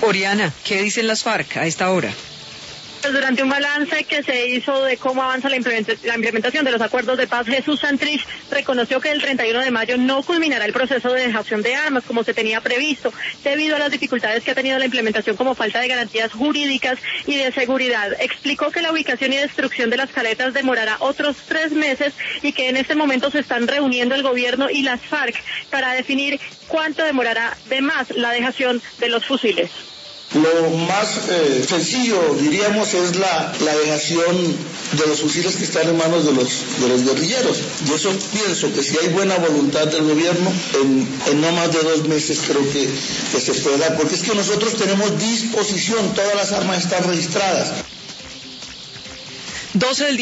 Oriana, ¿qué dicen las FARC a esta hora? Durante un balance que se hizo de cómo avanza la implementación de los acuerdos de paz, Jesús Santrich reconoció que el 31 de mayo no culminará el proceso de dejación de armas como se tenía previsto, debido a las dificultades que ha tenido la implementación como falta de garantías jurídicas y de seguridad. Explicó que la ubicación y destrucción de las caletas demorará otros 3 meses y que en este momento se están reuniendo el gobierno y las FARC para definir cuánto demorará de más la dejación de los fusiles. Lo más sencillo, diríamos, es la dejación de los fusiles que están en manos de los guerrilleros. Yo eso pienso que si hay buena voluntad del gobierno, en no más de 2 meses creo que se puede dar, porque es que nosotros tenemos disposición, todas las armas están registradas. 12 del